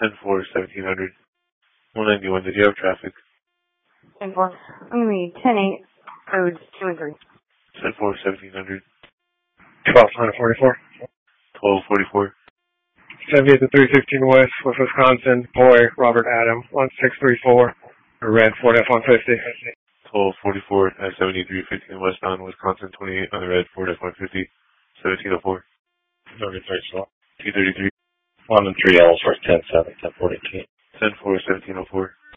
10-4, 1700. 191, did you have traffic? 10-4. I'm going to be 10-8, codes 2 and 3. 10-4, 1700. 1244. 1244. 70 to 316 West, West Wisconsin, Boy, Robert Adam, 1634, red Ford F-150. 1244 at 7315 westbound, Wisconsin, 28 on the red Ford F-150, 1704. 33. 233. 1 and 3 L's for 10-7, 10-42. 10-4, 1704.